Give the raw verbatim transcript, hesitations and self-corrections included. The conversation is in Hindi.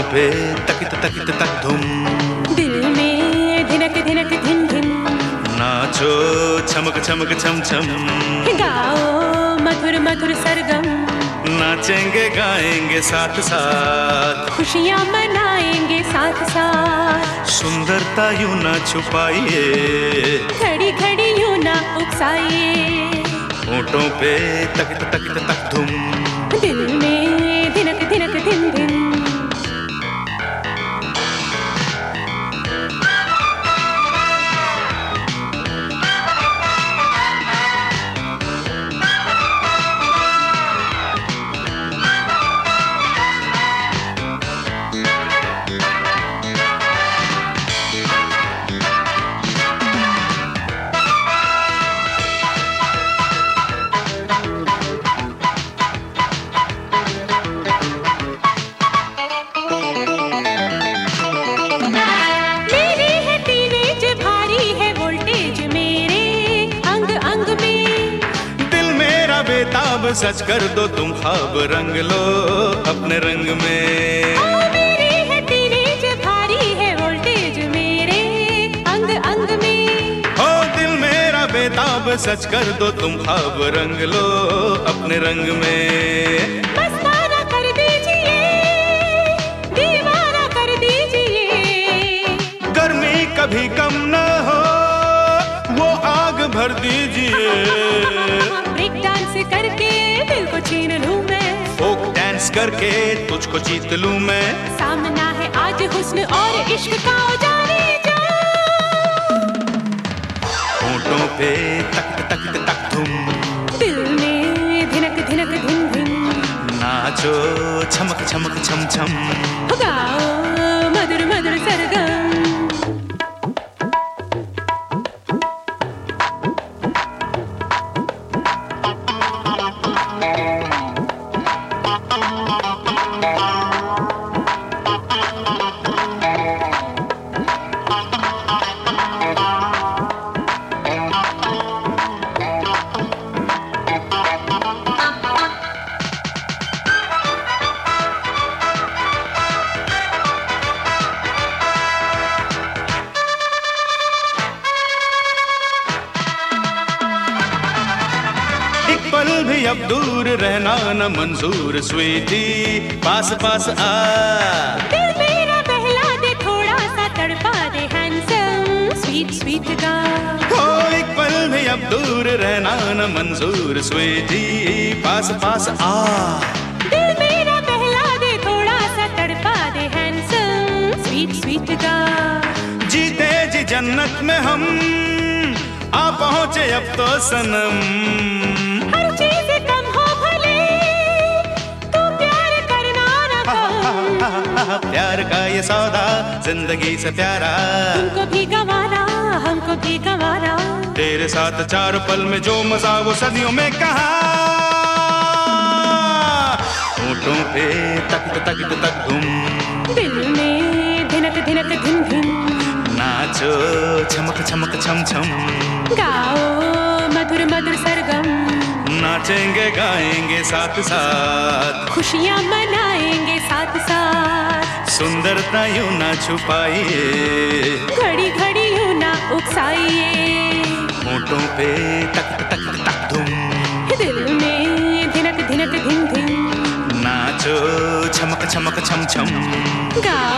पे तकित तकित तक धुम, दिल में धिनक धिनक धिन धिन, नाचो छमक छमक छम छम, गाओ मधुर मधुर सरगम, नाचेंगे गाएंगे साथ साथ, खुशियाँ मनाएंगे साथ साथ। सुंदरता यूं ना छुपाइए, खड़ी खड़ी यूं ना उकसाइए, होठों पे तकित तकित तक धुम, दिल में धिनक धिनक धिन धिन। सच कर दो तुम ख्वाब रंग लो अपने रंग में। ओ मेरी है टीनेज भारी है वोल्टेज मेरे अंग अंग में। हो दिल मेरा बेताब सच कर दो तुम ख्वाब रंग लो अपने रंग में। मस्ताना कर दीजिए दीवाना कर दीजिए, गर्मी कभी कम न हो वो आग भर दीजिए। ब्रेक डांस करके दिल को छीन लूं मैं, फोक डांस करके तुझको जीत लूं मैं। सामना है आज हुस्न और इश्क का जाने जा, होठों पे तक तक तक धुम, दिल में धिनक धिनक धिन धिन, नाचो छमक छमक छम छम, गाओ मधुर मधुर सरगम। पल भी अब दूर रहना न मंजूर स्वीटी, पास पास आ। दिल मेरा बहला दे थोड़ा सा तड़पा दे हैंडसम स्वीट स्वीट गा। हो एक पल भी अब दूर रहना न मंजूर स्वीटी, पास पास आ। दिल मेरा बहला दे थोड़ा सा तड़पा दे हैंडसम स्वीट स्वीट गा। जीते जी जन्नत में हम आ पहुंचे अब तो सनम। हर चीज कम हो भले तू प्यार करना ना कम, प्यार का ये सौदा जिंदगी से प्यारा, तुमको भी गंवाना हमको भी गंवाना। तेरे साथ चार पल में जो मजा वो सदियों में कहा। होठों पे तक तक तक धुम, दिल में धिनक धिनक धिन धिन, नाचो छमक छमक छम छम, गाओ मधुर मधुर सरगम। नाचेंगे गाएंगे साथ साथ, खुशियाँ मनाएंगे साथ साथ। सुंदरता यूं ना छुपाइए, घड़ी घड़ी यूं ना उकसाइए, होठों पे तक तक तक धुम, दिल में धिनक धिनक धिन धिन, नाचो छमक छमक छम छम, गाओ